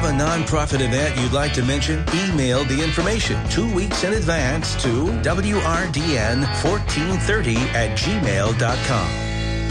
Have a nonprofit event you'd like to mention? Email the information 2 weeks in advance to wrdn1430@gmail.com.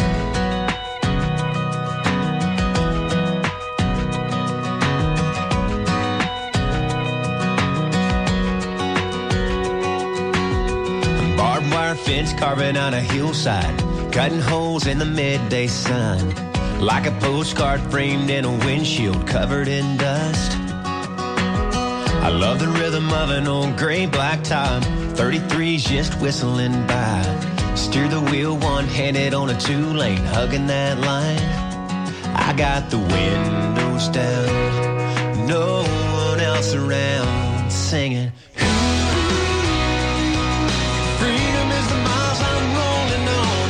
Barbed wire fence carving on a hillside, cutting holes in the midday sun, like a postcard framed in a windshield covered in dust. I love the rhythm of an old gray black top, 33's just whistling by. Steer the wheel one-handed on a two-lane, hugging that line. I got the windows down, no one else around, singing. Freedom is the miles I'm rolling on.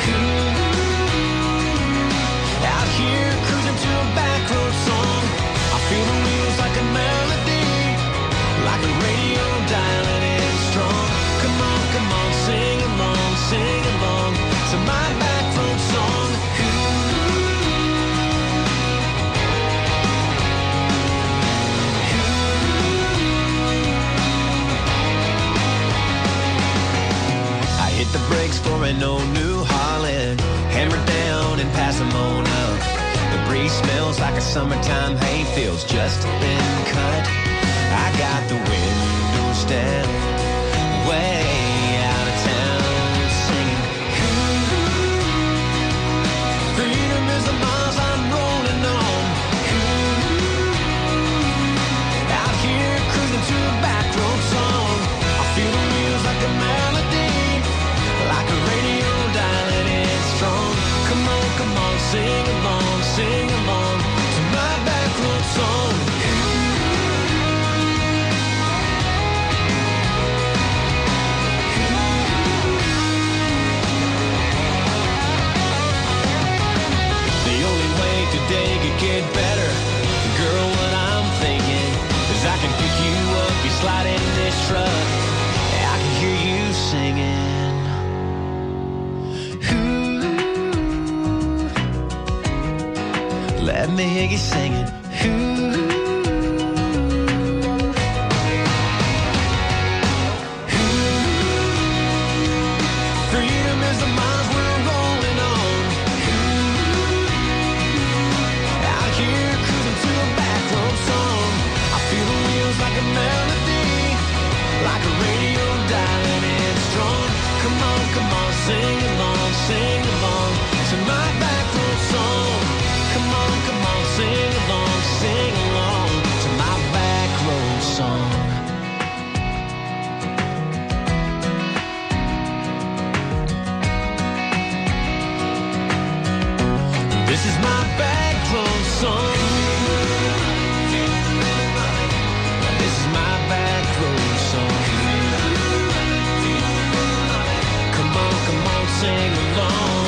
Out here cruising to a back road song. I feel the wheels like a melody, like a radio dialing in strong. Come on, sing along to my back road song. Hit the brakes for an old New Holland, hammer down and pass them on up. The breeze smells like a summertime hayfield's just been cut. I got the windows down, way out of town, singing. Freedom is the miles I'm rolling on. Out here cruising to a back road song. I feel the wheels like a melody, like a radio dialing in strong. Come on, sing along to my back road song. The only way today could get better, girl, what I'm thinking is I can pick you up, you slide in this truck, I can hear you singing. Let me hear you singing. Freedom is the miles we're rolling on. Out here cruising to a back road song. I feel the wheels like a melody, like a radio dialing in strong. Come on, sing along to my back road song. Come on, sing along to my back road song. This is my back road song. This is my back road song. Come on, sing along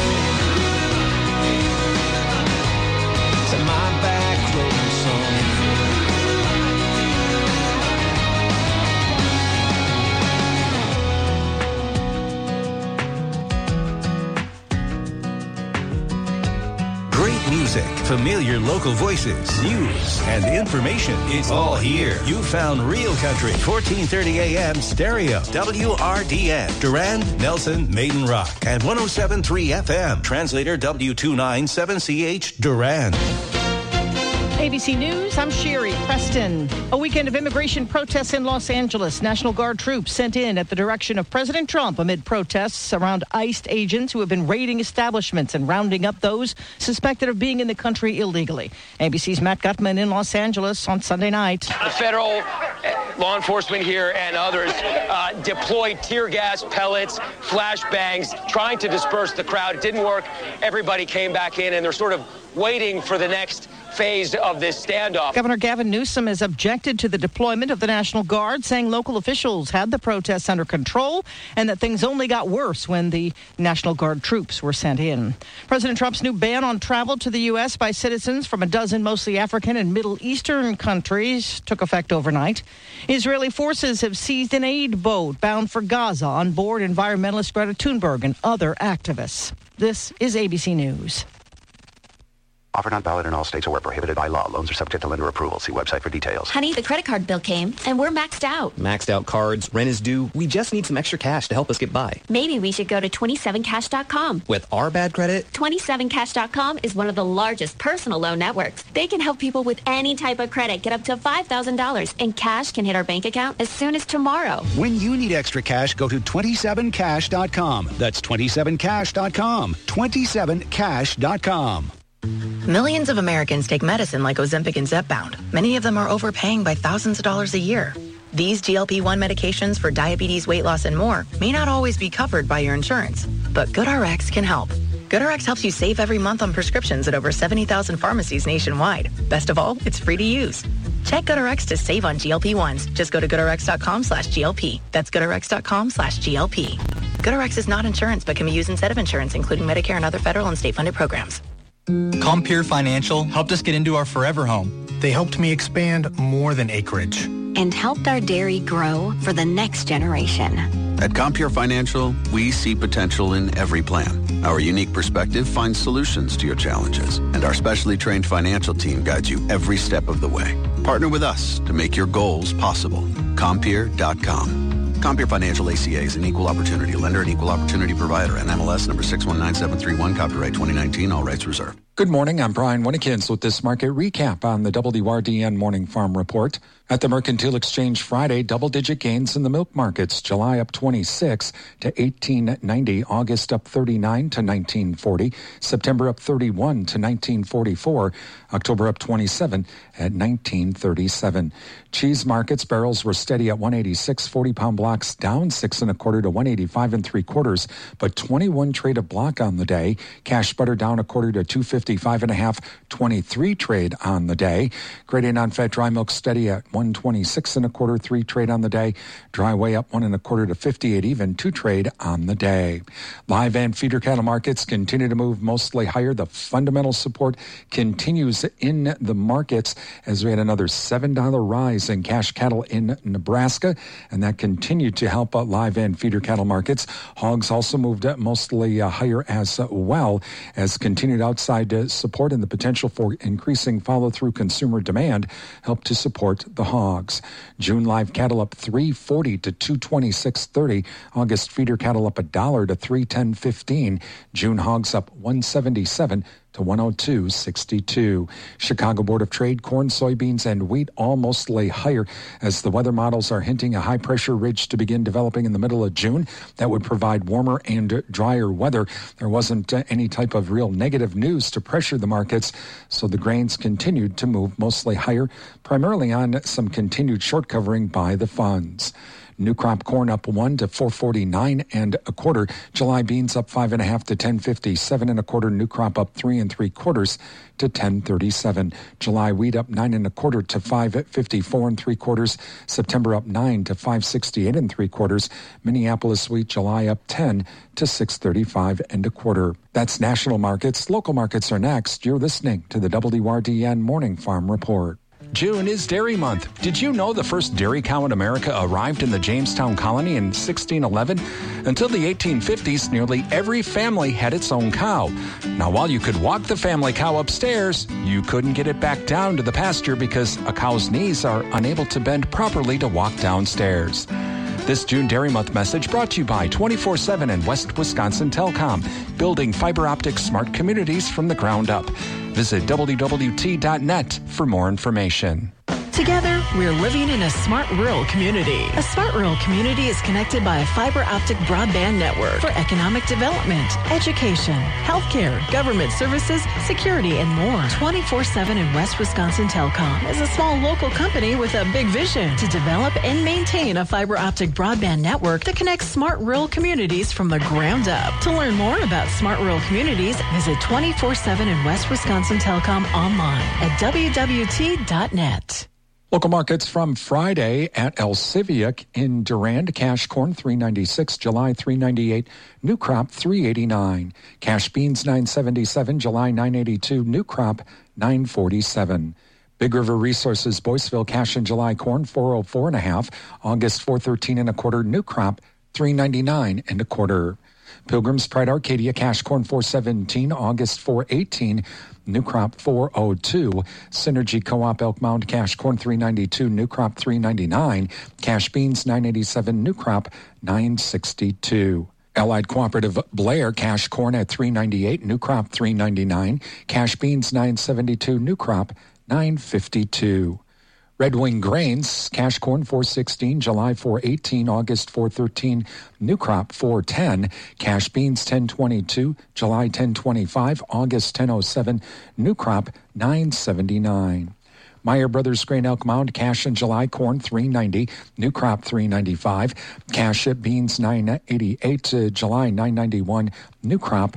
to my back road song. Great music, familiar local voices, news, and information. It's all here. You found Real Country, 1430 AM stereo, WRDN, Durand, Nelson, Maiden Rock, and 107.3 FM, translator W297CH, Durand. ABC News, I'm Sherry Preston. A weekend of immigration protests in Los Angeles. National Guard troops sent in at the direction of President Trump amid protests around ICE agents who have been raiding establishments and rounding up those suspected of being in the country illegally. ABC's Matt Gutman in Los Angeles on Sunday night. The federal law enforcement here and others deployed tear gas, pellets, flashbangs, trying to disperse the crowd. It didn't work. Everybody came back in, and they're sort of waiting for the next phase of this standoff. Governor Gavin Newsom has objected to the deployment of the National Guard, saying local officials had the protests under control and that things only got worse when the National Guard troops were sent in. President Trump's new ban on travel to the U.S. by citizens from a dozen mostly African and Middle Eastern countries took effect overnight. Israeli forces have seized an aid boat bound for Gaza. On board environmentalist Greta Thunberg and other activists. This is ABC News. Offer not valid in all states or where prohibited by law. Loans are subject to lender approval. See website for details. Honey, the credit card bill came, and we're maxed out. Maxed out cards, rent is due. We just need some extra cash to help us get by. Maybe we should go to 27cash.com. With our bad credit? 27cash.com is one of the largest personal loan networks. They can help people with any type of credit get up to $5,000, and cash can hit our bank account as soon as tomorrow. When you need extra cash, go to 27cash.com. That's 27cash.com. 27cash.com. Millions of Americans take medicine like Ozempic and Zepbound. Many of them are overpaying by thousands of dollars a year. These GLP-1 medications for diabetes, weight loss, and more may not always be covered by your insurance, but GoodRx can help. GoodRx helps you save every month on prescriptions at over 70,000 pharmacies nationwide. Best of all, it's free to use. Check GoodRx to save on GLP-1s. Just go to GoodRx.com/GLP. That's GoodRx.com/GLP. GoodRx is not insurance, but can be used instead of insurance, including Medicare and other federal and state-funded programs. Compeer Financial helped us get into our forever home. They helped me expand more than acreage. And helped our dairy grow for the next generation. At Compeer Financial, we see potential in every plan. Our unique perspective finds solutions to your challenges, and our specially trained financial team guides you every step of the way. Partner with us to make your goals possible. Compeer.com. Compeer Financial ACA is an equal opportunity lender and equal opportunity provider. NMLS number 619731, copyright 2019, all rights reserved. Good morning. I'm Brian Winnekins with this market recap on the WRDN Morning Farm Report. At the Mercantile Exchange Friday, double-digit gains in the milk markets. July up 26 to 18.90. August up 39 to 19.40. September up 31 to 19.44. October up 27 at 19.37. Cheese markets, barrels were steady at 186. 40-pound blocks down 6 1/4 to 185 3/4, but 21 trade a block on the day. Cash butter down 1/4 to 255 1/2. 23 trade on the day. Grade A non-fat dry milk steady at 126 1/4, 3 trade on the day. Dry whey up 1 1/4 to 58 even, 2 trade on the day. Live and feeder cattle markets continue to move mostly higher. The fundamental support continues in the markets as we had another $7 rise in cash cattle in Nebraska, and that continued to help live and feeder cattle markets. Hogs also moved mostly higher as well as continued outside support and the potential for increasing follow-through consumer demand helped to support the hogs. June live cattle up $3.40 to $226.30. August feeder cattle up $1 to $310.15. June hogs up $177 to $102.62. Chicago Board of Trade, corn, soybeans, and wheat all mostly higher as the weather models are hinting a high-pressure ridge to begin developing in the middle of June. That would provide warmer and drier weather. There wasn't any type of real negative news to pressure the markets, so the grains continued to move mostly higher, primarily on some continued short covering by the funds. New crop corn up 1 to 449 1/4. July beans up 5 1/2 to 1057 1/4. New crop up 3 3/4 to 1037. July wheat up 9 1/4 to 554 3/4. September up 9 to 568 3/4. Minneapolis wheat July up 10 to 635 1/4. That's national markets. Local markets are next. You're listening to the WRDN Morning Farm Report. June is Dairy Month. Did you know the first dairy cow in America arrived in the Jamestown colony in 1611? Until the 1850s, nearly every family had its own cow. Now, while you could walk the family cow upstairs, you couldn't get it back down to the pasture because a cow's knees are unable to bend properly to walk downstairs. This June Dairy Month message brought to you by 24/7 and West Wisconsin Telecom, building fiber optic smart communities from the ground up. Visit WWT.net for more information. Together, we're living in a smart rural community. A smart rural community is connected by a fiber optic broadband network for economic development, education, healthcare, government services, security, and more. 24/7 in West Wisconsin Telecom is a small local company with a big vision to develop and maintain a fiber optic broadband network that connects smart rural communities from the ground up. To learn more about smart rural communities, visit 24/7 in West Wisconsin Telecom online at WWT.net. Local markets from Friday at Elsevier in Durand. Cash corn $3.96, July $3.98, new crop $3.89. Cash beans $9.77, July $9.82, new crop $9.47. Big River Resources Boyceville cash in July corn $4.04 1/2, August $4.13 1/4, new crop $3.99 1/4. Pilgrim's Pride Arcadia, cash corn $4.17, August $4.18, new crop $4.02. Synergy Co-op Elk Mound, cash corn $3.92, new crop $3.99. Cash beans $9.87, new crop $9.62. Allied Cooperative Blair, cash corn at $3.98, new crop $3.99. Cash beans $9.72, new crop $9.52. Red Wing Grains, cash corn $4.16, July $4.18, August $4.13, new crop $4.10. Cash beans $10.22, July $10.25, August $10.07, new crop $9.79. Meyer Brothers Grain Elk Mound, cash in July corn $3.90, new crop $3.95. Cash at beans $9.88, July $9.91, new crop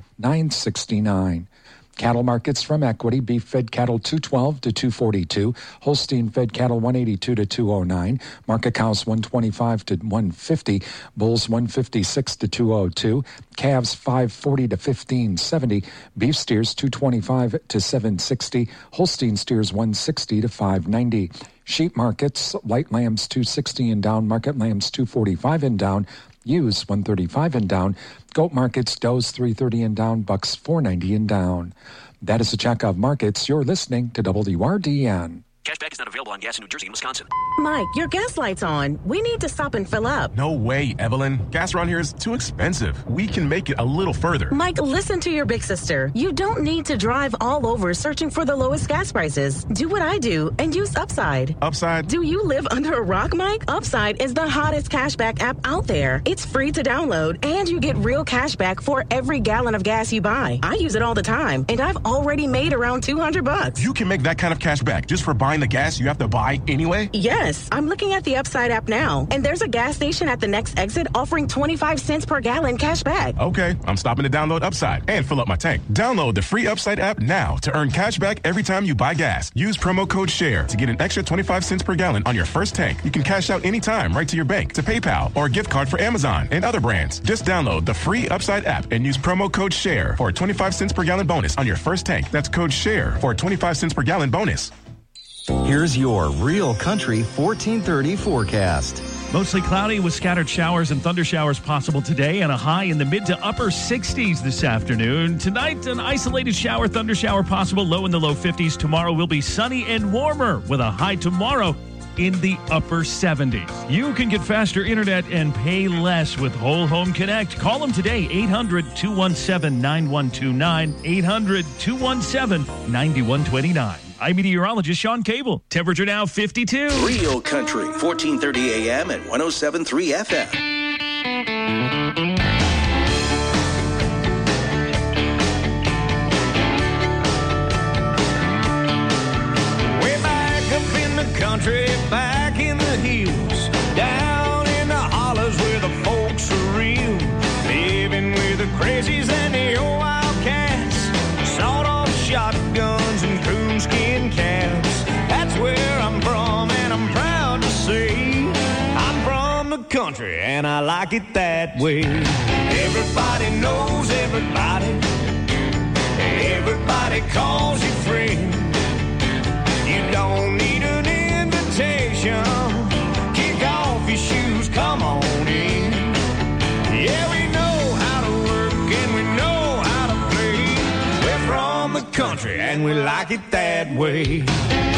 $9.69. Cattle markets from Equity: beef fed cattle $212 to $242, Holstein fed cattle $182 to $209, market cows $125 to $150, bulls $156 to $202, calves $540 to $1570, beef steers $225 to $760, Holstein steers $160 to $590. Sheep markets: light lambs $260 and down, market lambs $245 and down, ewes $135 and down. Goat markets: does $330 and down, bucks $490 and down. That is a check of markets. You're listening to WRDN. Cashback is not available on gas in New Jersey and Wisconsin. Mike, your gas light's on. We need to stop and fill up. No way, Evelyn. Gas around here is too expensive. We can make it a little further. Mike, listen to your big sister. You don't need to drive all over searching for the lowest gas prices. Do what I do and use Upside. Upside? Do you live under a rock, Mike? Upside is the hottest cashback app out there. It's free to download, and you get real cashback for every gallon of gas you buy. I use it all the time, and I've already made around $200. You can make that kind of cashback just for buying the gas you have to buy anyway? Yes. I'm looking at the Upside app now, and there's a gas station at the next exit offering 25 cents per gallon cash back. Okay, I'm stopping to download Upside and fill up my tank. Download the free Upside app now to earn cash back every time you buy gas. Use promo code SHARE to get an extra 25 cents per gallon on your first tank. You can cash out anytime right to your bank, to PayPal, or a gift card for Amazon and other brands. Just download the free Upside app and use promo code SHARE for a 25 cents per gallon bonus on your first tank. That's code SHARE for a 25 cents per gallon bonus. Here's your Real Country 1430 forecast. Mostly cloudy with scattered showers and thunder showers possible today, and a high in the mid to upper 60s this afternoon. Tonight, an isolated shower, thunder shower possible, low in the low 50s. Tomorrow will be sunny and warmer with a high tomorrow in the upper 70s. You can get faster internet and pay less with Whole Home Connect. Call them today, 800-217-9129, 800-217-9129. I'm meteorologist Sean Cable. Temperature now 52. Real Country, 1430 AM and 107.3 FM. Way back up in the country, back in the hills, down in the hollers where the folks are real, living with the crazies and the old wildcats, sawed-off shotguns and coonskin caps. That's where I'm from, and I'm proud to say I'm from the country, and I like it that way. Everybody knows everybody. Everybody calls you friend. You don't need an invitation. Kick off your shoes, come on in. Yeah, we know how to work and we know how to play. We're from the country and we like it that way.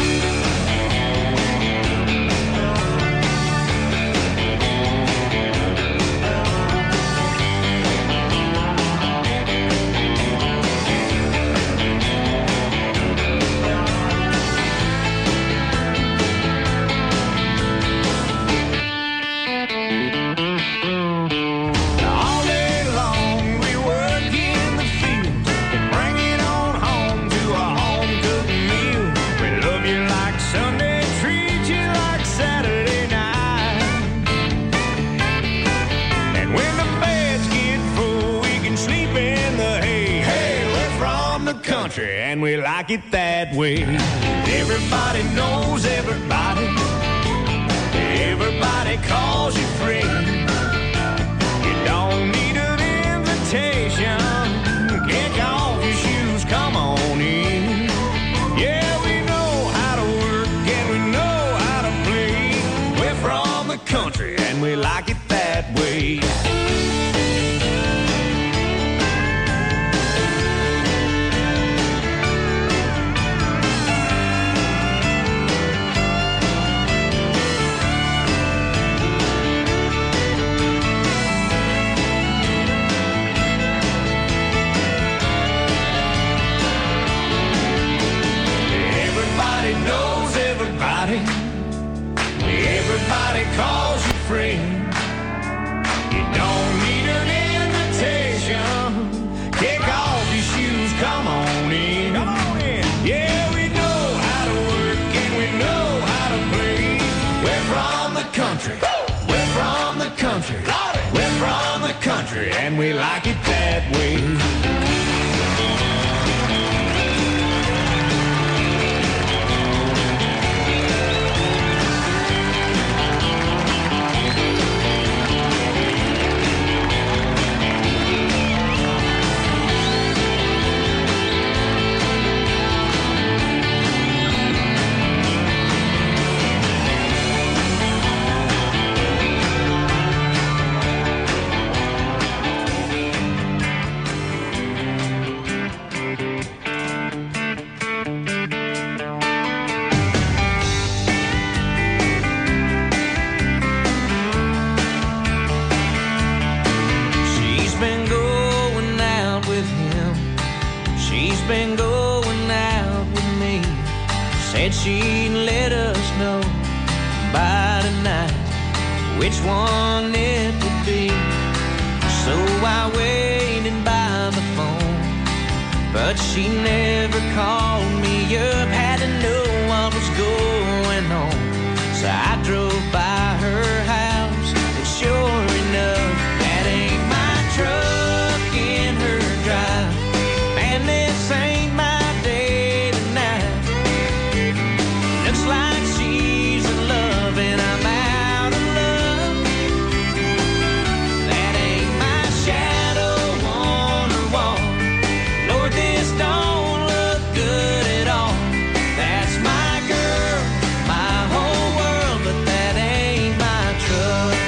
And we like it that way. Everybody knows everybody. Everybody calls you friend. You don't need an invitation. Kick off your shoes, come on in. Yeah, we know how to work and we know how to play. We're from the country and we like it that way. like it that way. She'd let us know by tonight which one it would be. So I waited by the phone, but she never called me up. Had to know what was going on, so I drove by her house, and sure enough, that ain't my truck in her drive. Man, this ain't my day tonight. Looks like she's in love and I'm out of love. That ain't my shadow on her wall. Lord, this don't look good at all. That's my girl, my whole world, but that ain't my truck.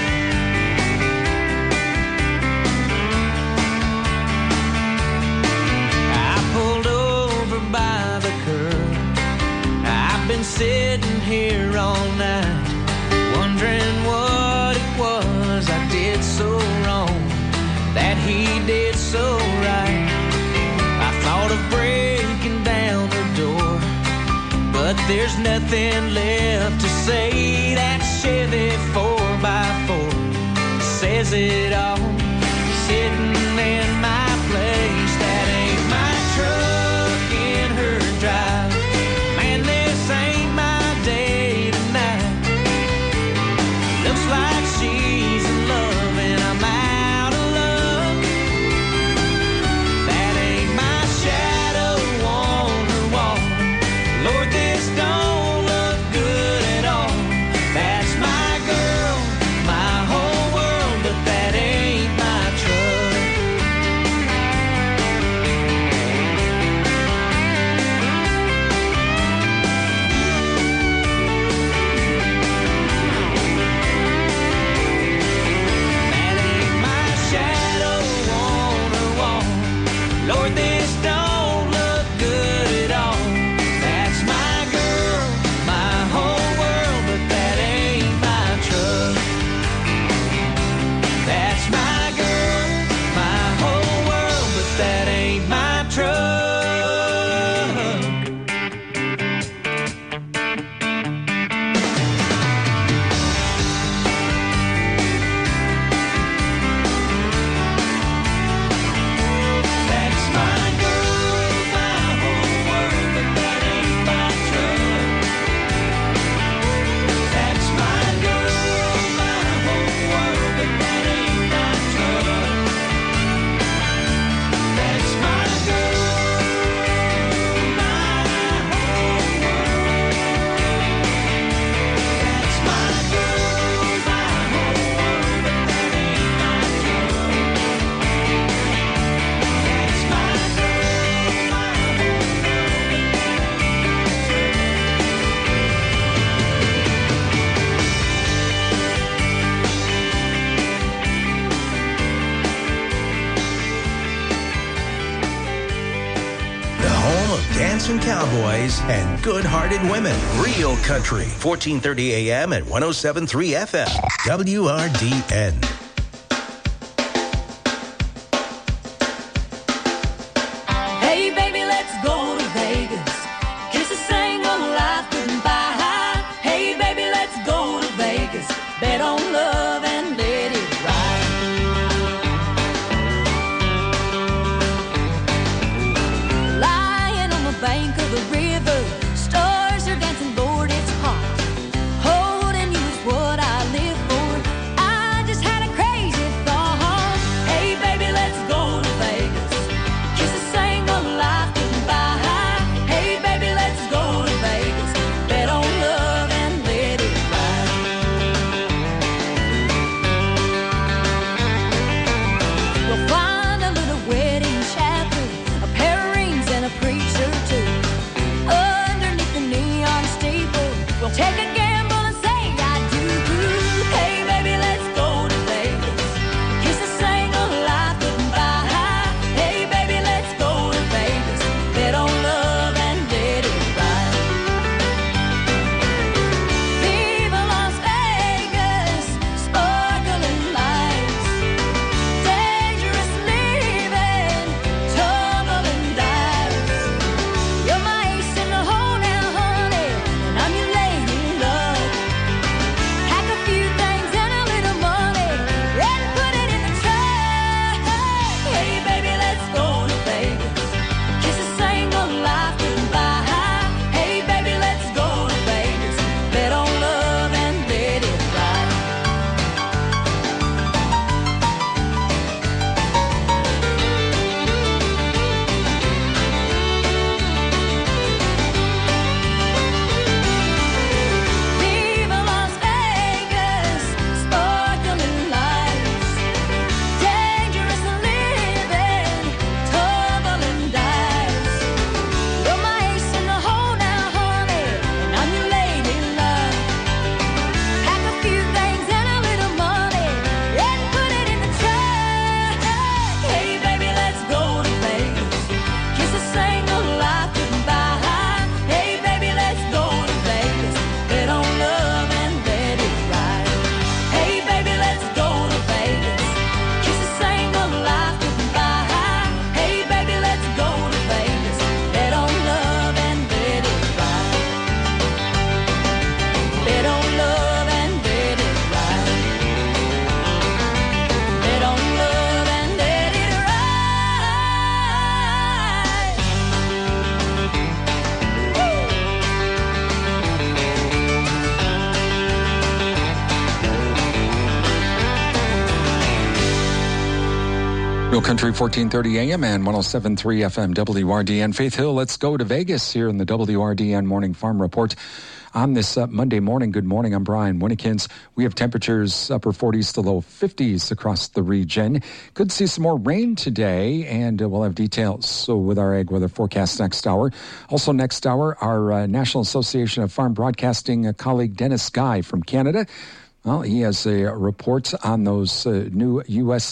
I pulled over by the curb. I've been sitting here all night, wondering what it was I did so wrong, that he did so right. I thought of breaking down the door, but there's nothing left to say. That Chevy 4x4 says it all, sitting in my place. That ain't my truck in her drive. Man, this ain't my day tonight. Looks like she's in love and I'm out of love. That ain't my shadow on her wall. Lord, this don't look good at all. That's my girl, my whole world, but that ain't my truck. That ain't my shadow on her wall. Lord, this don't look good at all. That's my girl, my whole world, but that ain't my truck. That's my girl, my whole world, but that ain't my truck. That's my girl, my whole world, but that ain't my truck. That's my girl, my whole world, but that ain't my truck. That's my girl, my whole world. That's my girl, my whole world, but that ain't my truck. That's my girl, my whole The home of dancing cowboys and good-hearted women. Real Country, 1430 AM at 107.3 FM. WRDN. Hey, baby, let's go to Vegas. Kiss a single life goodbye. Hey, baby, let's go to Vegas. Bet on love and let it ride. Lying on the bank of the river, stars are dancing, Lord, it's hot. Holding you is what I live for. I just had a Real Country 1430 AM and 107.3 FM WRDN. Faith Hill, let's go to Vegas here in the WRDN Morning Farm Report. On this Monday morning, good morning, I'm Brian Winnikins. We have temperatures upper 40s to low 50s across the region. Could see some more rain today, and we'll have details with our ag weather forecast next hour. Also next hour, our National Association of Farm Broadcasting colleague Dennis Guy from Canada. Well, he has a report on those new U.S.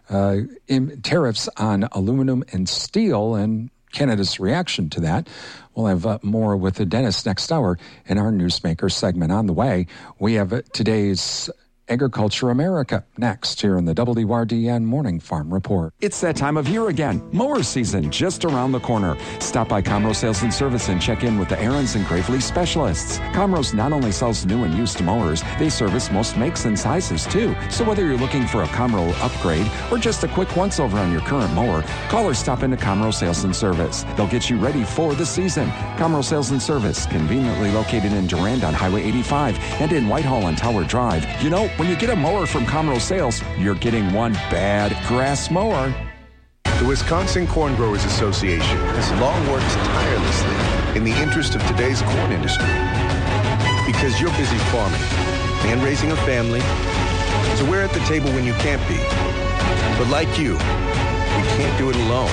Tariffs on aluminum and steel and Canada's reaction to that. We'll have more with Dennis next hour in our Newsmaker segment. On the way, we have today's Agriculture America next here in the WRDN Morning Farm Report. It's that time of year again. Mower season just around the corner. Stop by Comro Sales and Service and check in with the Aaron's and Gravely specialists. Comro's not only sells new and used mowers, they service most makes and sizes too. So whether you're looking for a Comro upgrade or just a quick once-over on your current mower, call or stop into Comro Sales and Service. They'll get you ready for the season. Comro Sales and Service, conveniently located in Durand on Highway 85 and in Whitehall on Tower Drive. You know, when you get a mower from Comro Sales, you're getting one bad grass mower. The Wisconsin Corn Growers Association has long worked tirelessly in the interest of today's corn industry. Because you're busy farming and raising a family, so we're at the table when you can't be. But like you, we can't do it alone.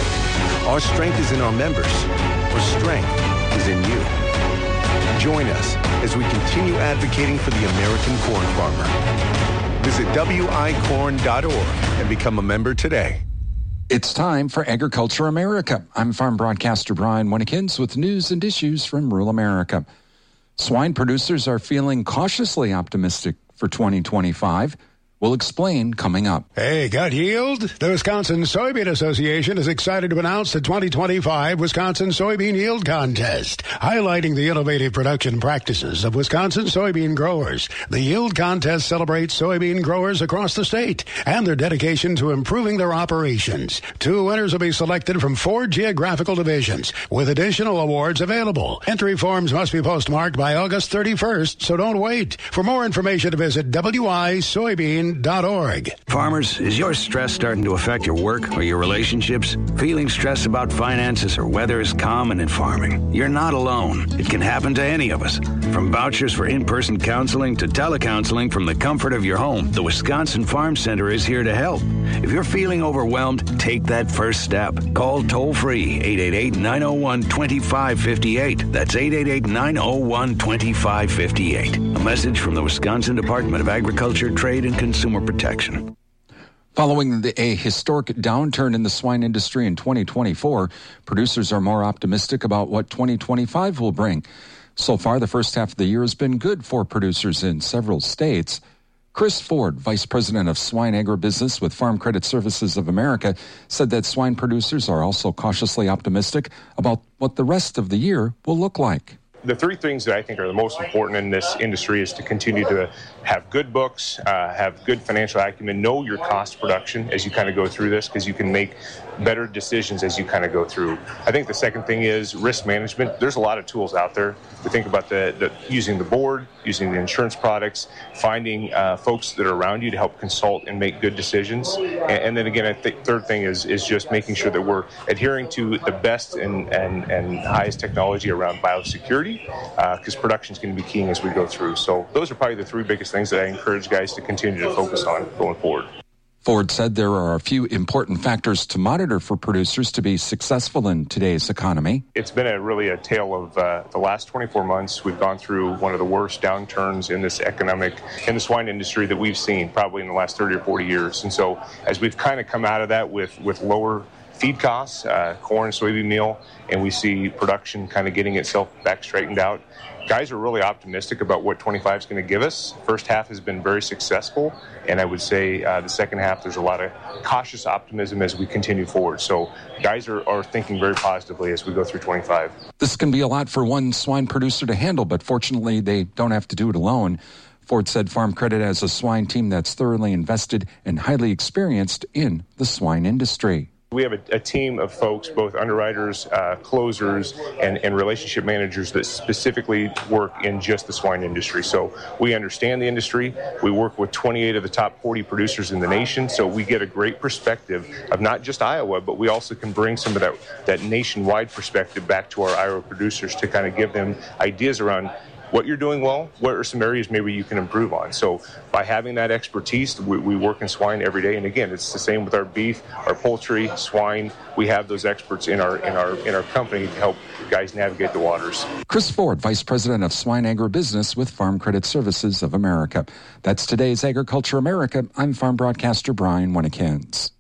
Our strength is in our members. Our strength is in you. Join us as we continue advocating for the American corn farmer. Visit wicorn.org and become a member today. It's time for Agriculture America. I'm farm broadcaster Brian Winnikins with news and issues from rural America. Swine producers are feeling cautiously optimistic for 2025. We'll explain coming up. Hey, got yield? The Wisconsin Soybean Association is excited to announce the 2025 Wisconsin Soybean Yield Contest, highlighting the innovative production practices of Wisconsin soybean growers. The Yield Contest celebrates soybean growers across the state and their dedication to improving their operations. 2 winners will be selected from 4 geographical divisions, with additional awards available. Entry forms must be postmarked by August 31st, so don't wait. For more information, visit wisoybean.org. Farmers, is your stress starting to affect your work or your relationships? Feeling stressed about finances or weather is common in farming. You're not alone. It can happen to any of us. From vouchers for in-person counseling to telecounseling from the comfort of your home, the Wisconsin Farm Center is here to help. If you're feeling overwhelmed, take that first step. Call toll-free 888-901-2558. That's 888-901-2558. A message from the Wisconsin Department of Agriculture, Trade, and Consumer Protection. Following a historic downturn in the swine industry in 2024, producers are more optimistic about what 2025 will bring. So far, the first half of the year has been good for producers in several states. Chris Ford, Vice President of Swine Agribusiness with Farm Credit Services of America, said that swine producers are also cautiously optimistic about what the rest of the year will look like. The 3 things that I think are the most important in this industry is to continue to have good books, have good financial acumen, know your cost of production as you kind of go through this, because you can make better decisions as you kind of go through. I think the second thing is risk management. There's a lot of tools out there. We think about the using the board, using the insurance products, finding folks that are around you to help consult and make good decisions. And then again, I think third thing is just making sure that we're adhering to the best and highest technology around biosecurity, because production is going to be key as we go through. So those are probably the 3 biggest things that I encourage guys to continue to focus on going forward. Ford said there are a few important factors to monitor for producers to be successful in today's economy. It's been really a tale of the last 24 months. We've gone through one of the worst downturns in the swine industry that we've seen probably in the last 30 or 40 years. And so as we've kind of come out of that with lower feed costs, corn, soybean meal, and we see production kind of getting itself back straightened out, guys are really optimistic about what 25 is going to give us. First half has been very successful, and I would say the second half there's a lot of cautious optimism as we continue forward. So guys are thinking very positively as we go through 25. This can be a lot for one swine producer to handle, but fortunately they don't have to do it alone. Ford said Farm Credit has a swine team that's thoroughly invested and highly experienced in the swine industry. We have a team of folks, both underwriters, closers, and relationship managers that specifically work in just the swine industry. So we understand the industry. We work with 28 of the top 40 producers in the nation, so we get a great perspective of not just Iowa, but we also can bring some of that nationwide perspective back to our Iowa producers to kind of give them ideas around what you're doing well, what are some areas maybe you can improve on. So by having that expertise, we work in swine every day. And again, it's the same with our beef, our poultry, swine. We have those experts in our company to help guys navigate the waters. Chris Ford, Vice President of Swine Agribusiness with Farm Credit Services of America. That's today's Agriculture America. I'm farm broadcaster Brian Winnikins.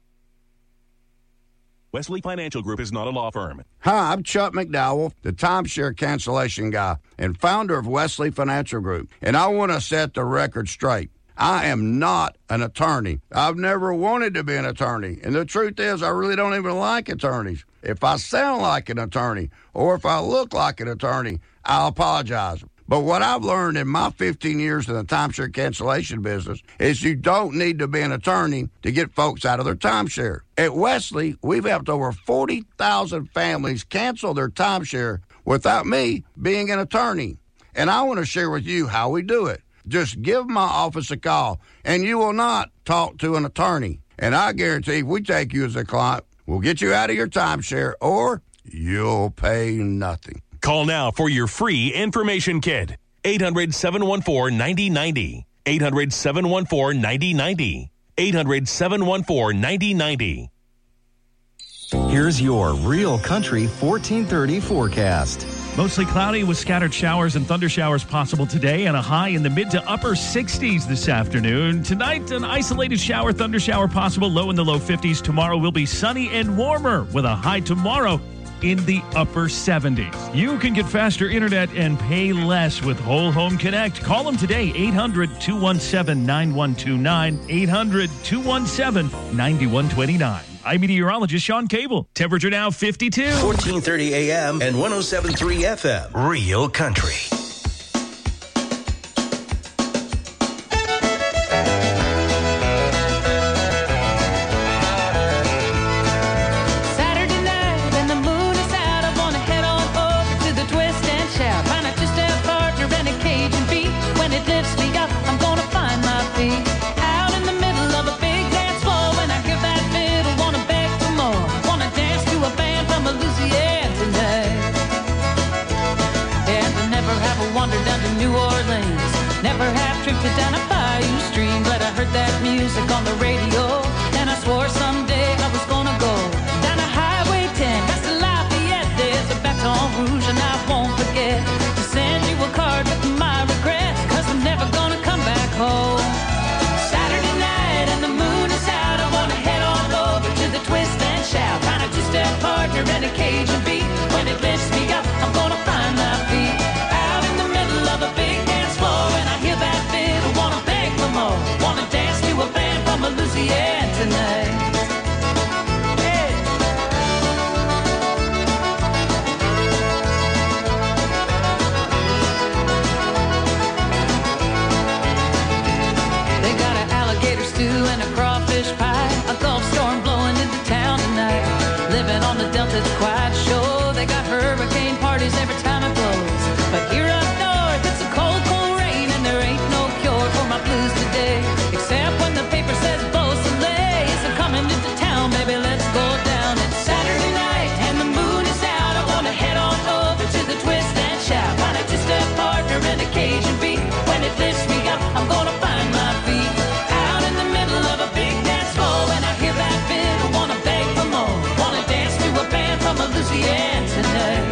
Wesley Financial Group is not a law firm. Hi, I'm Chuck McDowell, the timeshare cancellation guy and founder of Wesley Financial Group. And I want to set the record straight. I am not an attorney. I've never wanted to be an attorney. And the truth is, I really don't even like attorneys. If I sound like an attorney or if I look like an attorney, I'll apologize. But what I've learned in my 15 years in the timeshare cancellation business is you don't need to be an attorney to get folks out of their timeshare. At Wesley, we've helped over 40,000 families cancel their timeshare without me being an attorney. And I want to share with you how we do it. Just give my office a call, and you will not talk to an attorney. And I guarantee if we take you as a client, we'll get you out of your timeshare, or you'll pay nothing. Call now for your free information kit. 800-714-9090. 800-714-9090. 800-714-9090. Here's your Real Country 1430 forecast. Mostly cloudy with scattered showers and thunder showers possible today and a high in the mid to upper 60s this afternoon. Tonight, an isolated shower, thunder shower possible, low in the low 50s. Tomorrow will be sunny and warmer with a high tomorrow in the upper 70s. You can get faster internet and pay less with Whole Home Connect. Call them today, 800-217-9129, 800-217-9129. I'm meteorologist Sean Cable. Temperature now 52. 1430 AM and 107.3 FM. Real Country. To down a bayou stream, but I heard that music on the radio, and I swore someday I was gonna go down a Highway 10, past the Lafayette. There's a Baton Rouge, and I won't forget to send you a card with my regrets, 'cause I'm never gonna come back home. Saturday night and the moon is out, I wanna head on over to the Twist and Shout, find a two-step partner and a Cajun beat. When it lifts me up, I'm gonna find my feet out in the middle of a big dance floor, and I hear that wanna beg for more, wanna dance to a band from Louisiana tonight. Hey. They got an alligator stew and a crawfish pie, a Gulf storm blowing into town tonight. Living on the Delta, it's quite sure. They got hurricane parties every time it blows, but here up north it's a cold, cold rain, and there ain't no for my blues today, except when the paper says Beausoleil is coming into town. Baby, let's go down. It's Saturday night and the moon is out. I want to head on over to the Twist and Shout, find a two-step partner and a Cajun beat. When it lifts me up, I'm gonna find my feet out in the middle of a big dance floor. When I hear that fiddle, wanna beg for more, wanna dance to a band from Louisiana tonight.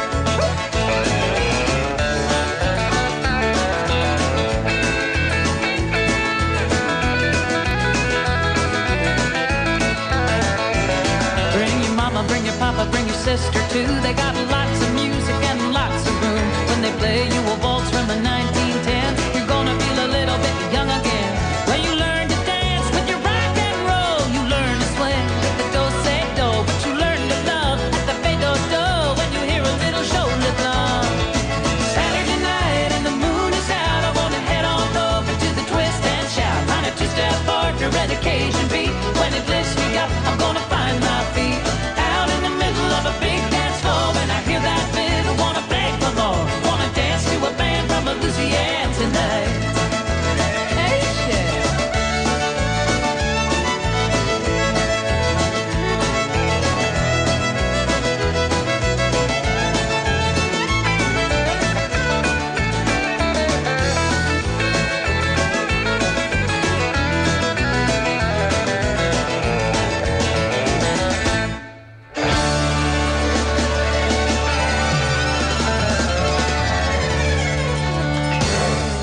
Bring your papa, bring your sister too. They got lots of music and lots of room. When they play you a waltz from the 1910s, you're gonna feel a little bit young again. When you learn to dance with your rock and roll, you learn to swing with the do-say-do, but you learn to love at the fe-do-do when you hear a little shoulder thump. Saturday night and the moon is out, I wanna head on over to the Twist and Shout, find a two-step partner and a Cajun beat. When it lifts me up, I'm gonna find my feet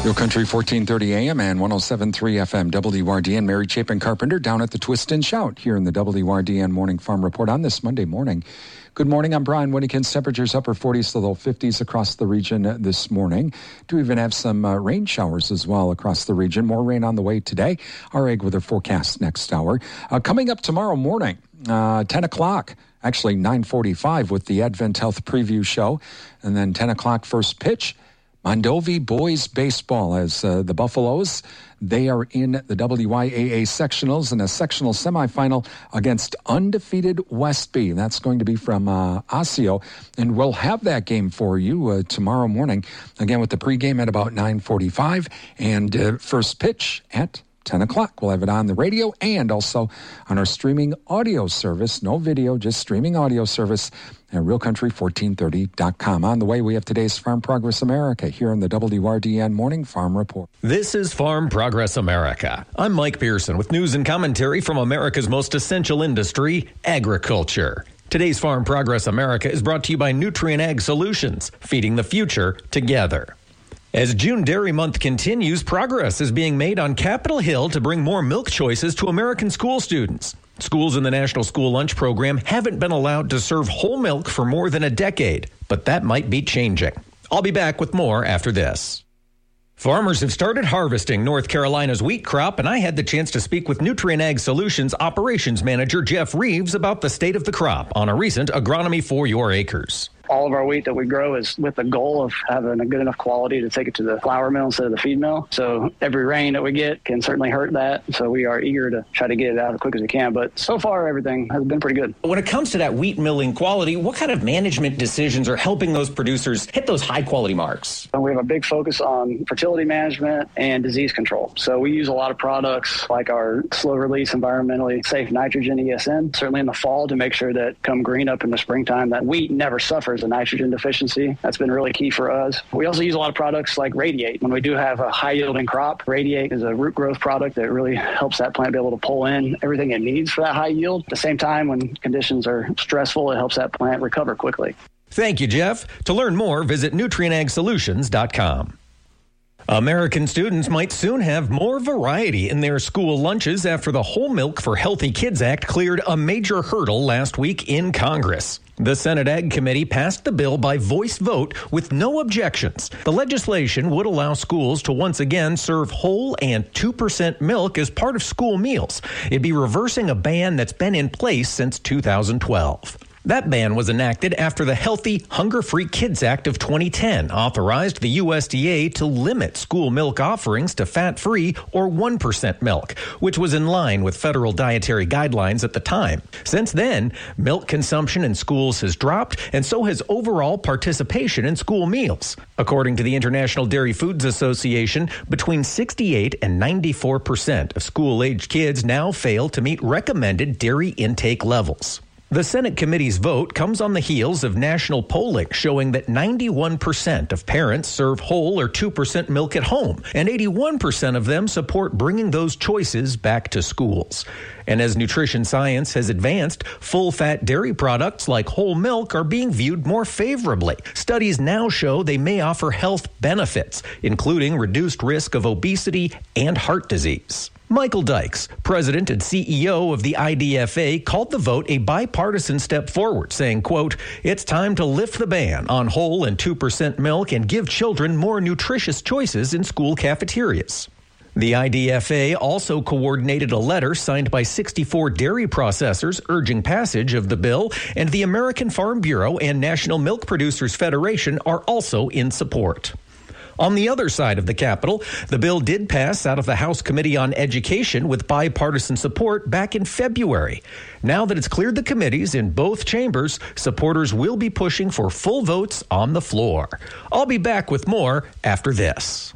Real Country 1430 AM and 107.3 FM WRDN. Mary Chapin Carpenter down at the Twist and Shout here in the WRDN Morning Farm Report on this Monday morning. Good morning, I'm Brian Winnikins. Temperatures upper 40s to low 50s across the region this morning. Do even have some rain showers as well across the region. More rain on the way today. Our ag weather forecast next hour. Coming up tomorrow morning, 10 o'clock. Actually, 9:45 with the Advent Health Preview Show. And then 10 o'clock first pitch. Mondovi boys baseball as the Buffaloes, they are in the WIAA sectionals in a sectional semifinal against undefeated Westby. That's going to be from Osseo, and we'll have that game for you tomorrow morning, again with the pregame at about 9:45 and first pitch at 10 o'clock. We'll have it on the radio and also on our streaming audio service. No video, just streaming audio service at realcountry1430.com. On the way, we have today's Farm Progress America here in the WRDN Morning Farm Report. This is Farm Progress America. I'm Mike Pearson with news and commentary from America's most essential industry, agriculture. Today's Farm Progress America is brought to you by Nutrien Ag Solutions, feeding the future together. As June Dairy Month continues, progress is being made on Capitol Hill to bring more milk choices to American school students. Schools in the National School Lunch Program haven't been allowed to serve whole milk for more than a decade, but that might be changing. I'll be back with more after this. Farmers have started harvesting North Carolina's wheat crop, and I had the chance to speak with Nutrien Ag Solutions Operations Manager Jeff Reeves about the state of the crop on a recent Agronomy for Your Acres. All of our wheat that we grow is with the goal of having a good enough quality to take it to the flour mill instead of the feed mill. So every rain that we get can certainly hurt that. So we are eager to try to get it out as quick as we can. But so far, everything has been pretty good. When it comes to that wheat milling quality, what kind of management decisions are helping those producers hit those high quality marks? We have a big focus on fertility management and disease control. So we use a lot of products like our slow release environmentally safe nitrogen ESN, certainly in the fall, to make sure that come green up in the springtime, that wheat never suffers a nitrogen deficiency. That's been really key for us. We also use a lot of products like Radiate. When we do have a high yielding crop, Radiate is a root growth product that really helps that plant be able to pull in everything it needs for that high yield. At the same time, when conditions are stressful, it helps that plant recover quickly. Thank you, Jeff. To learn more, visit nutrienagsolutions.com. American students might soon have more variety in their school lunches after the Whole Milk for Healthy Kids Act cleared a major hurdle last week in Congress. The Senate Ag Committee passed the bill by voice vote with no objections. The legislation would allow schools to once again serve whole and 2% milk as part of school meals. It'd be reversing a ban that's been in place since 2012. That ban was enacted after the Healthy, Hunger-Free Kids Act of 2010 authorized the USDA to limit school milk offerings to fat-free or 1% milk, which was in line with federal dietary guidelines at the time. Since then, milk consumption in schools has dropped, and so has overall participation in school meals. According to the International Dairy Foods Association, between 68 and 94% of school-aged kids now fail to meet recommended dairy intake levels. The Senate committee's vote comes on the heels of national polling showing that 91% of parents serve whole or 2% milk at home, and 81% of them support bringing those choices back to schools. And as nutrition science has advanced, full-fat dairy products like whole milk are being viewed more favorably. Studies now show they may offer health benefits, including reduced risk of obesity and heart disease. Michael Dykes, president and CEO of the IDFA, called the vote a bipartisan step forward, saying, quote, "It's time to lift the ban on whole and 2% milk and give children more nutritious choices in school cafeterias." The IDFA also coordinated a letter signed by 64 dairy processors urging passage of the bill, and the American Farm Bureau and National Milk Producers Federation are also in support. On the other side of the Capitol, the bill did pass out of the House Committee on Education with bipartisan support back in February. Now that it's cleared the committees in both chambers, supporters will be pushing for full votes on the floor. I'll be back with more after this.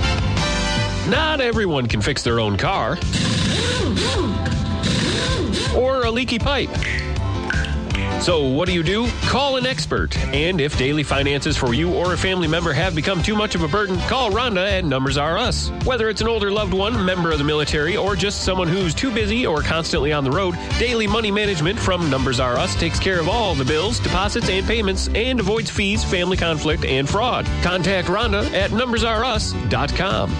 Not everyone can fix their own car or a leaky pipe. So what do? Call an expert. And if daily finances for you or a family member have become too much of a burden, call Rhonda at Numbers R Us. Whether it's an older loved one, member of the military, or just someone who's too busy or constantly on the road, Daily Money Management from Numbers R Us takes care of all the bills, deposits, and payments and avoids fees, family conflict, and fraud. Contact Rhonda at numbersrus.com.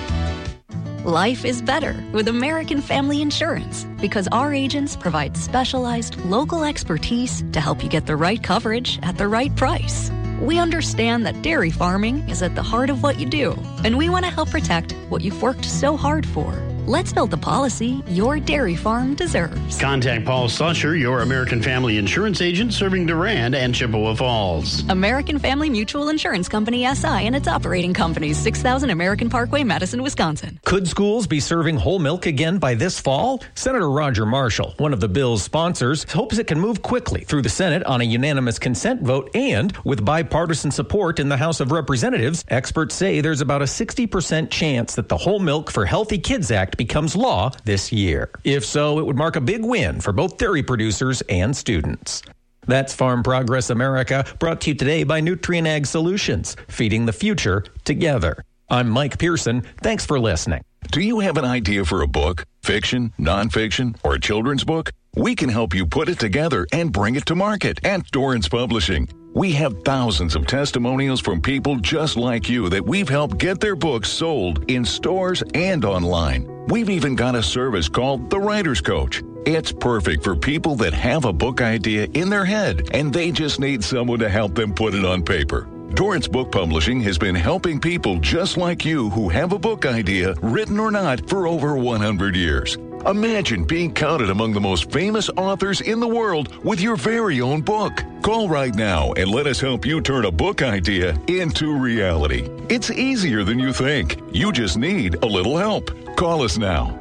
Life is better with American Family Insurance because our agents provide specialized local expertise to help you get the right coverage at the right price. We understand that dairy farming is at the heart of what you do, and we want to help protect what you've worked so hard for. Let's build the policy your dairy farm deserves. Contact Paul Slusher, your American Family Insurance agent serving Durand and Chippewa Falls. American Family Mutual Insurance Company, SI, and its operating companies, 6000 American Parkway, Madison, Wisconsin. Could schools be serving whole milk again by this fall? Senator Roger Marshall, one of the bill's sponsors, hopes it can move quickly through the Senate on a unanimous consent vote and with bipartisan support in the House of Representatives. Experts say there's about a 60% chance that the Whole Milk for Healthy Kids Act becomes law this year. If so, it would mark a big win for both dairy producers and students. That's Farm Progress America, brought to you today by Nutrien Ag Solutions, feeding the future together. I'm Mike Pearson. Thanks for listening. Do you have an idea for a book, fiction, nonfiction, or a children's book? We can help you put it together and bring it to market at Dorrance Publishing. We have thousands of testimonials from people just like you that we've helped get their books sold in stores and online. We've even got a service called The Writer's Coach. It's perfect for people that have a book idea in their head and they just need someone to help them put it on paper. Dorrance Book Publishing has been helping people just like you who have a book idea, written or not, for over 100 years. Imagine being counted among the most famous authors in the world with your very own book. Call right now and let us help you turn a book idea into reality. It's easier than you think. You just need a little help. Call us now.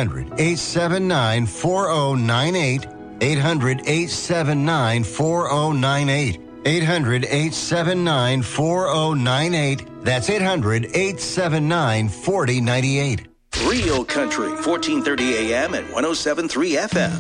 800-879-4098. 800-879-4098. 800-879-4098. That's 800-879-4098. Real Country, 1430 AM and 107.3 FM.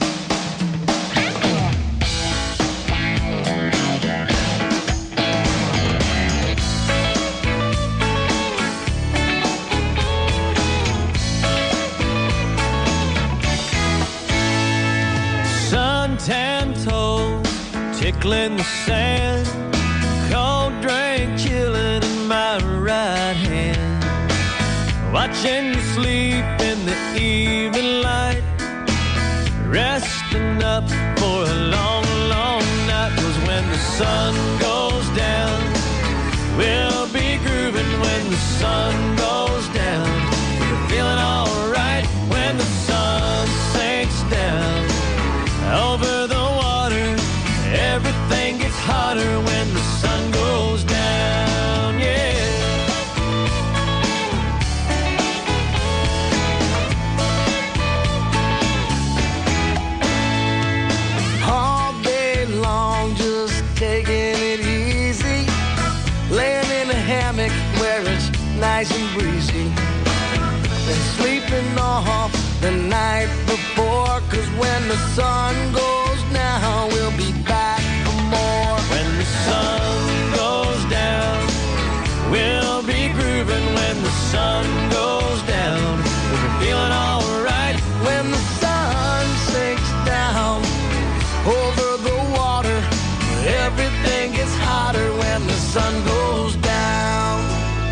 Suntan toes, tickling the sand, cold drink chilling in my right hand. Watching you sleep in the evening light, resting up for a long, long night. 'Cause when the sun goes down, we'll be grooving when the sun goes down. We're feeling alright when the sun sinks down. Over the water, everything gets hotter when the sun goes down, yeah. Taking it easy, laying in a hammock where it's nice and breezy, and sleeping off the night before. 'Cause when the sun goes down, we'll be back for more. When the sun goes down, we'll be grooving. When the sun goes down, we'll be feeling alright. When the sun sinks down over the water, everything gets hotter when the sun goes down.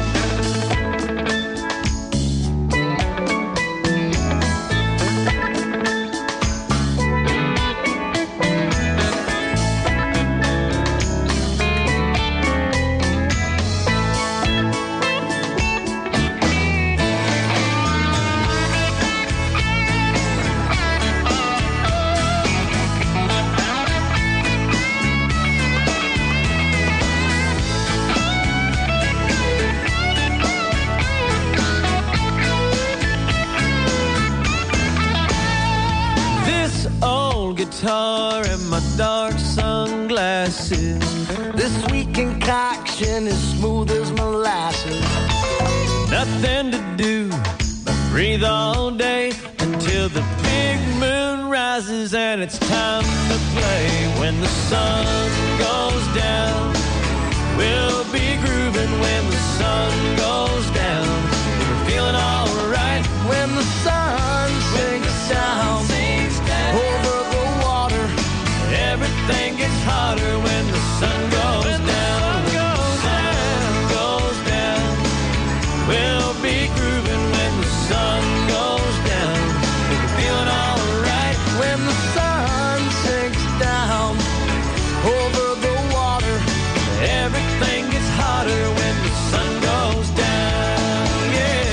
Guitar and my dark sunglasses. This sweet concoction is smooth as molasses. Nothing to do but breathe all day until the big moon rises. rises and it's time to play. When the sun goes down, we'll be grooving when the sun goes down. We're feeling alright when the sun sinks down over the water. Everything gets hotter when the sun goes down. We'll be grooving when the sun goes down. We're feeling alright when the sun sinks down over the water. Everything gets hotter when the sun goes down. Yeah.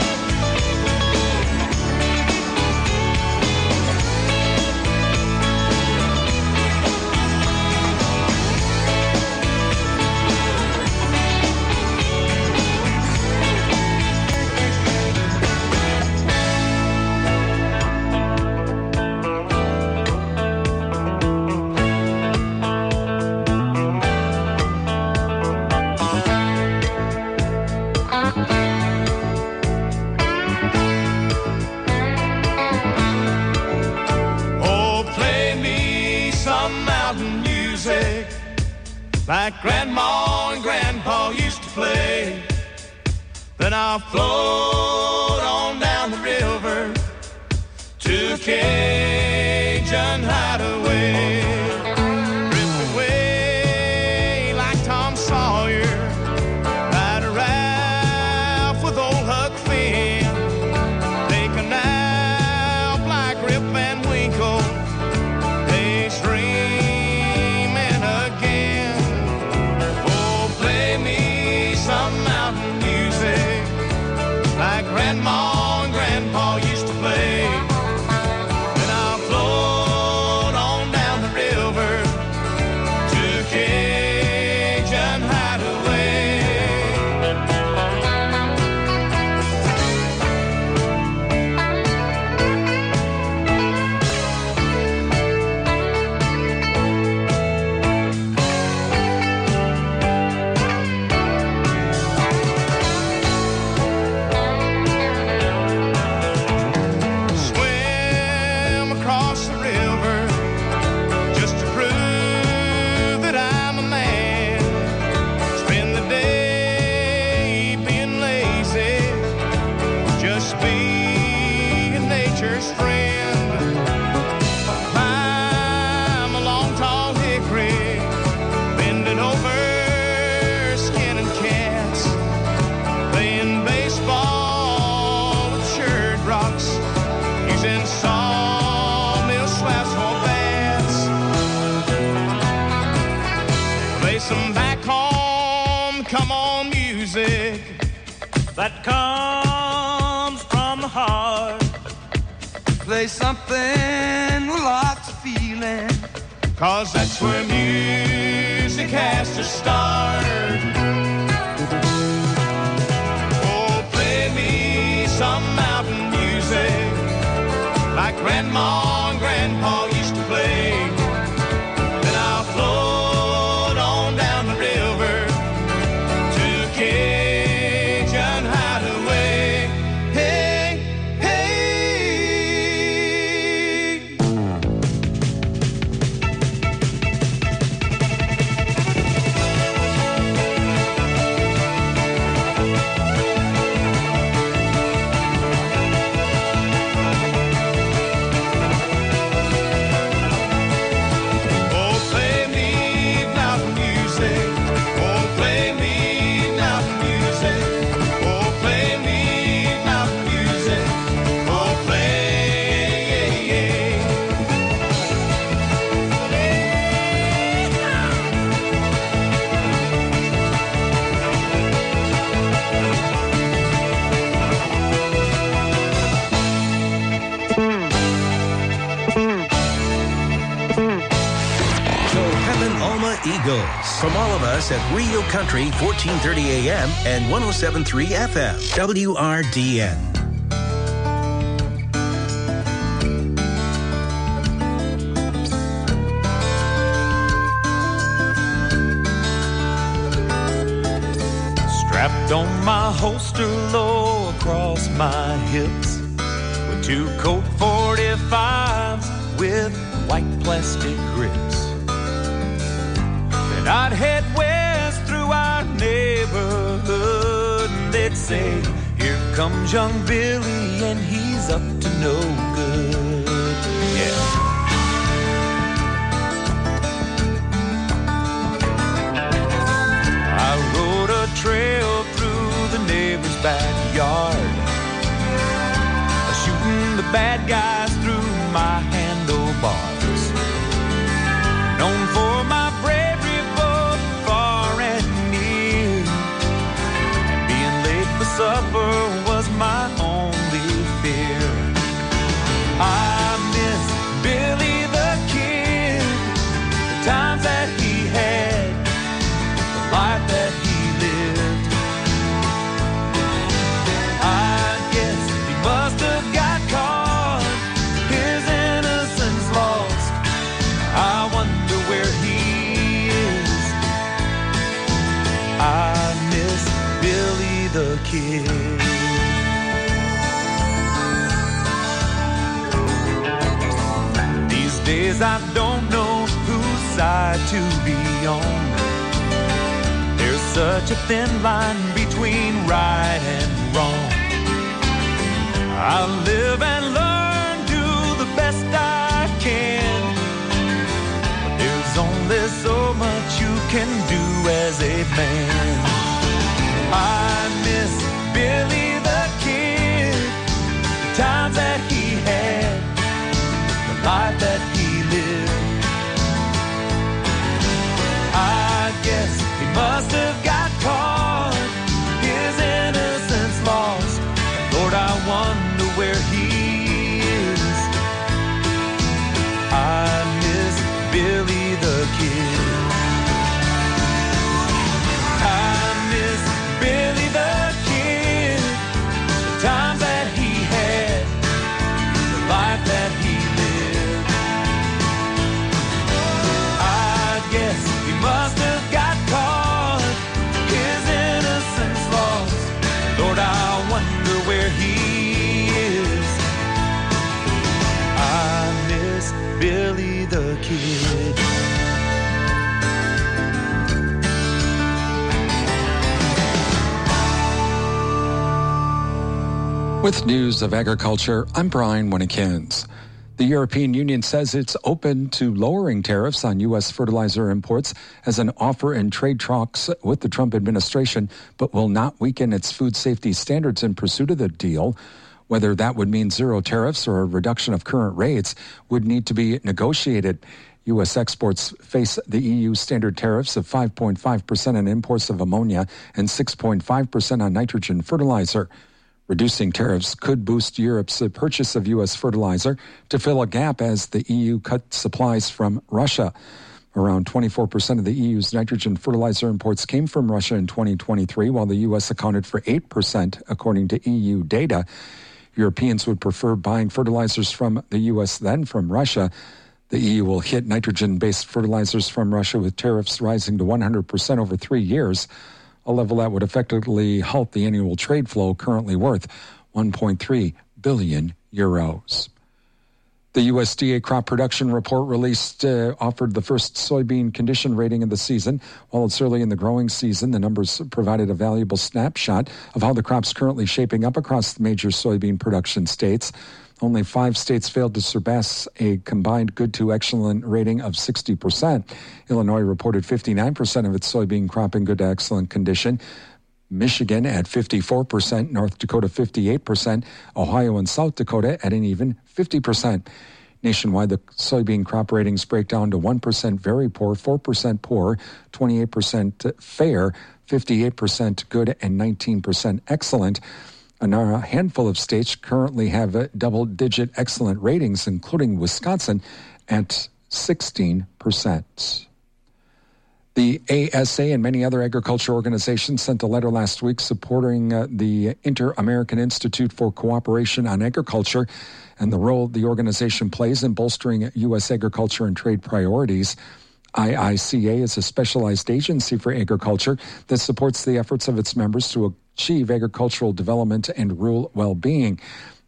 Like Grandma and Grandpa used to play. Then I'll float on down the river to a Cajun hideaway. Drift away like Tom Sawyer, ride a raft with old Huck Finn. Take a nap like Rip Van Winkle, daydreaming again. Some mountain music like Grandma and Grandpa used to play. Then I'll float on down the river to Cajun hideaway. Some back home, come on music that comes from the heart. Play something with lots of feeling, 'cause that's where music has to start. Oh, play me some mountain music like Grandma and Grandpa used to play. Then I'll float on down the river to Cajun hideaway. Hey, hey. Eagles. From all of us at Radio Country, 1430 AM and 107.3 FM, WRDN. Strapped on my holster low across my hips with two Colt 45s with white plastic grips. Then I'd head west through our neighborhood, and they'd say, here comes young Billy, and he's up to no good. Yeah. I rode a trail through the neighbor's backyard, shooting the bad guys through my handlebars. Known for my bravery both far and near, and being late for supper was my only fear. I miss Billy the Kid, the times that he had, the life that he lived. I guess he must have got caught, his innocence lost. I wonder where he is. I miss Billy the Kid. These days I don't know whose side to be on. There's such a thin line between right and wrong. I live and learn, do the best I can, but there's only so much you can do as a man. I miss Billy the Kid, the times that he had, the life that he lived. I guess he must have got caught, his innocence lost. Lord, I wonder where he is. I miss Billy the Kid. I miss Billy the Kid, the times that he had, the life that he lived. I guess he must have got caught, his innocence lost. Lord, I wonder where he is. I miss Billy the Kid. With news of agriculture, I'm Brian Winnikins. The European Union says it's open to lowering tariffs on U.S. fertilizer imports as an offer in trade talks with the Trump administration, but will not weaken its food safety standards in pursuit of the deal. Whether that would mean zero tariffs or a reduction of current rates would need to be negotiated. U.S. exports face the EU standard tariffs of 5.5% on imports of ammonia and 6.5% on nitrogen fertilizer. Reducing tariffs could boost Europe's purchase of U.S. fertilizer to fill a gap as the EU cut supplies from Russia. Around 24% of the EU's nitrogen fertilizer imports came from Russia in 2023, while the U.S. accounted for 8%, according to EU data. Europeans would prefer buying fertilizers from the U.S. than from Russia. The EU will hit nitrogen-based fertilizers from Russia with tariffs rising to 100% over 3 years, a level that would effectively halt the annual trade flow currently worth 1.3 billion euros. The USDA crop production report released offered the first soybean condition rating of the season. While it's early in the growing season, the numbers provided a valuable snapshot of how the crop's currently shaping up across the major soybean production states. Only 5 states failed to surpass a combined good to excellent rating of 60%. Illinois reported 59% of its soybean crop in good to excellent condition. Michigan at 54%, North Dakota 58%, Ohio and South Dakota at an even 50%. Nationwide, the soybean crop ratings break down to 1% very poor, 4% poor, 28% fair, 58% good, and 19% excellent. A handful of states currently have double-digit excellent ratings, including Wisconsin at 16%. The ASA and many other agriculture organizations sent a letter last week supporting the Inter-American Institute for Cooperation on Agriculture and the role the organization plays in bolstering U.S. agriculture and trade priorities. IICA is a specialized agency for agriculture that supports the efforts of its members to achieve agricultural development and rural well-being.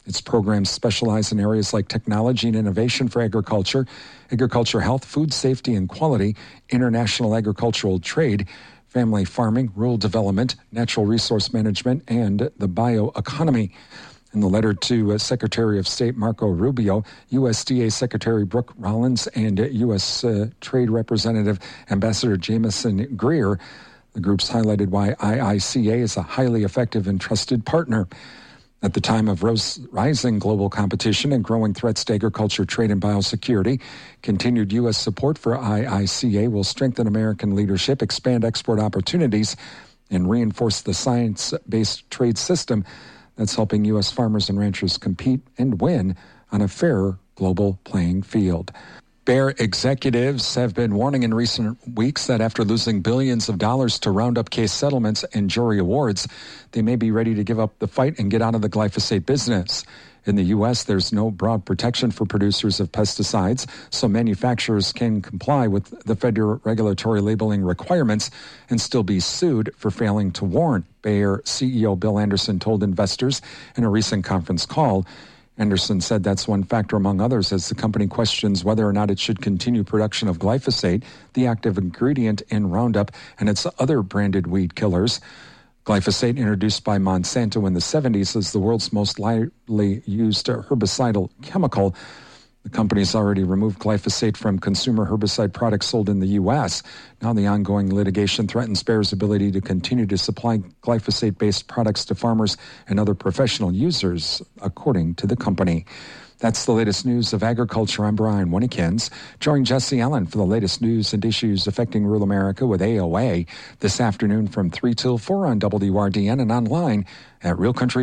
Its programs specialize in areas like technology and innovation for agriculture, agriculture health, food safety and quality, international agricultural trade, family farming, rural development, natural resource management, and the bioeconomy. In the letter to Secretary of State Marco Rubio, USDA Secretary Brooke Rollins, and U.S. Trade Representative Ambassador Jameson Greer, the groups highlighted why IICA is a highly effective and trusted partner. At the time of rising global competition and growing threats to agriculture, trade, and biosecurity, continued U.S. support for IICA will strengthen American leadership, expand export opportunities, and reinforce the science-based trade system that's helping U.S. farmers and ranchers compete and win on a fairer global playing field. Bayer executives have been warning in recent weeks that after losing billions of dollars to Roundup case settlements and jury awards, they may be ready to give up the fight and get out of the glyphosate business. In the U.S., there's no broad protection for producers of pesticides, so manufacturers can comply with the federal regulatory labeling requirements and still be sued for failing to warn, Bayer CEO Bill Anderson told investors in a recent conference call. Anderson said that's one factor among others as the company questions whether or not it should continue production of glyphosate, the active ingredient in Roundup and its other branded weed killers. Glyphosate, introduced by Monsanto in the 70s, is the world's most widely used herbicidal chemical. The company's already removed glyphosate from consumer herbicide products sold in the U.S. Now the ongoing litigation threatens Bayer's ability to continue to supply glyphosate-based products to farmers and other professional users, according to the company. That's the latest news of agriculture. I'm Brian Winnekins. Join Jesse Allen for the latest news and issues affecting rural America with AOA this afternoon from 3 till 4 on WRDN and online at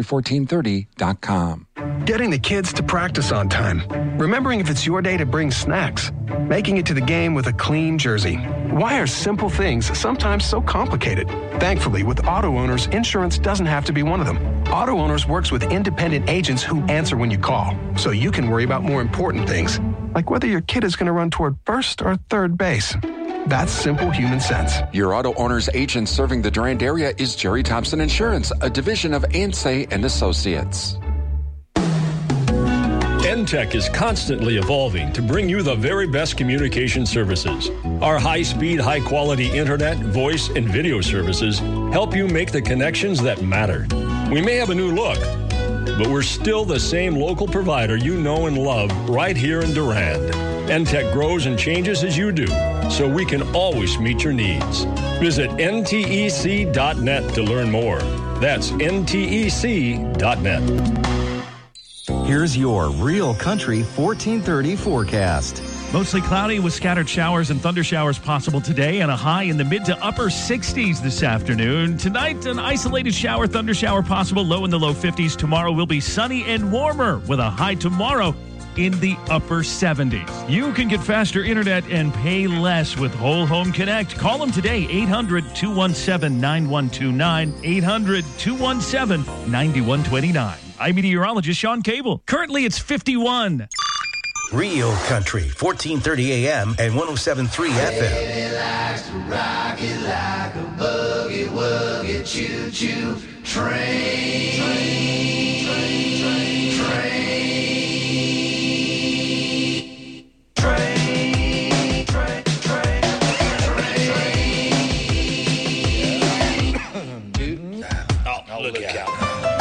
realcountry1430.com. Getting the kids to practice on time. Remembering if it's your day to bring snacks. Making it to the game with a clean jersey. Why are simple things sometimes so complicated? Thankfully, with Auto Owners, insurance doesn't have to be one of them. Auto Owners works with independent agents who answer when you call, so you can worry about more important things, like whether your kid is going to run toward first or third base. That's simple human sense. Your Auto Owners agent serving the Durand area is Jerry Thompson Insurance, a division of Ansay and Associates. NTEC is constantly evolving to bring you the very best communication services. Our high-speed, high-quality internet, voice, and video services help you make the connections that matter. We may have a new look, but we're still the same local provider you know and love right here in Durand. NTEC grows and changes as you do, so we can always meet your needs. Visit ntec.net to learn more. That's ntec.net. Here's your Real Country 1430 forecast. Mostly cloudy with scattered showers and thunder showers possible today and a high in the mid to upper 60s this afternoon. Tonight, an isolated shower, thunder shower possible, low in the low 50s. Tomorrow will be sunny and warmer with a high tomorrow in the upper 70s. You can get faster internet and pay less with Whole Home Connect. Call them today, 800-217-9129, 800-217-9129. I'm meteorologist Sean Cable. Currently, it's 51. Real Country, 1430 AM and 107.3 FM. Baby likes to rock it like a boogie-woogie choo-choo train. Oh, look out.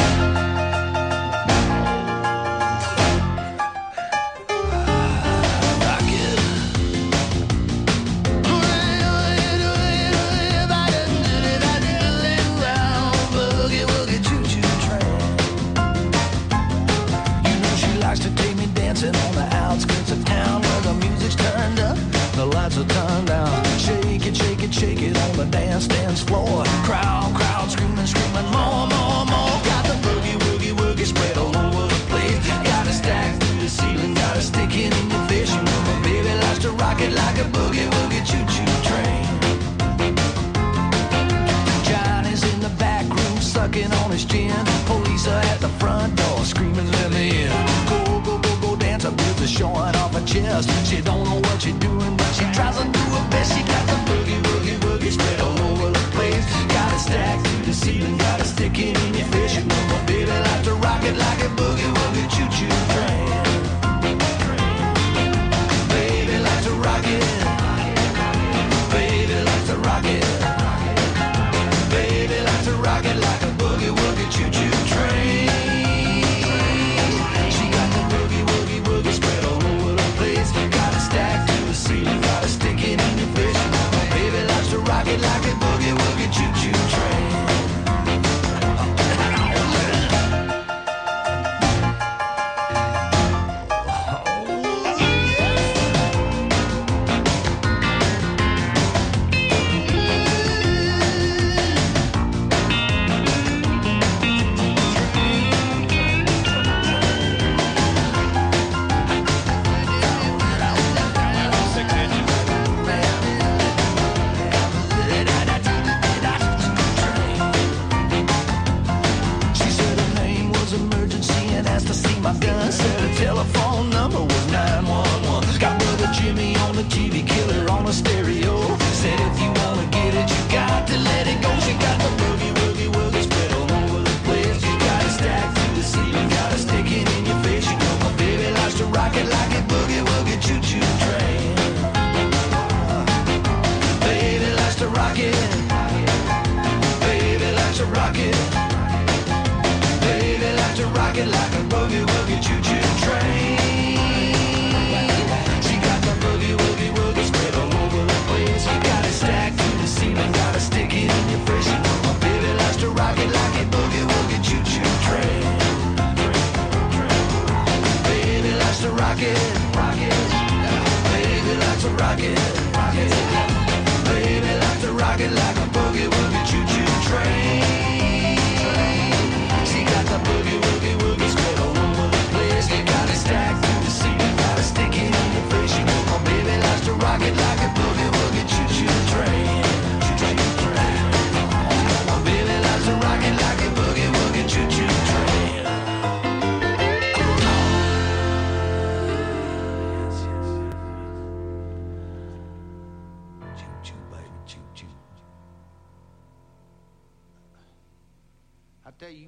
On the outskirts of town where the music's turned up, the lights are turned down. Shake it, shake it, shake it on the dance floor. Crowd screaming, more. Got the boogie spread all over the place. Got it stacked through the ceiling, got it sticking in your face. You know my baby likes to rock it like a boogie choo-choo train. Johnny's in the back room sucking on his chin. Police are at the front door screaming, let me in. Showing off her chest. She don't know what she's doing, but she tries to do her best. She got the boogie spread all over the place. Got it stacked to the ceiling, got it sticking in your face. You know my baby likes to rock it like a boogie like a boogie woogie choo-choo train. She got the boogie woogie woogie spread all over the place. Got it stacked to the ceiling, got it sticking in your face. My baby likes to rock it like a boogie woogie choo-choo train. I tell you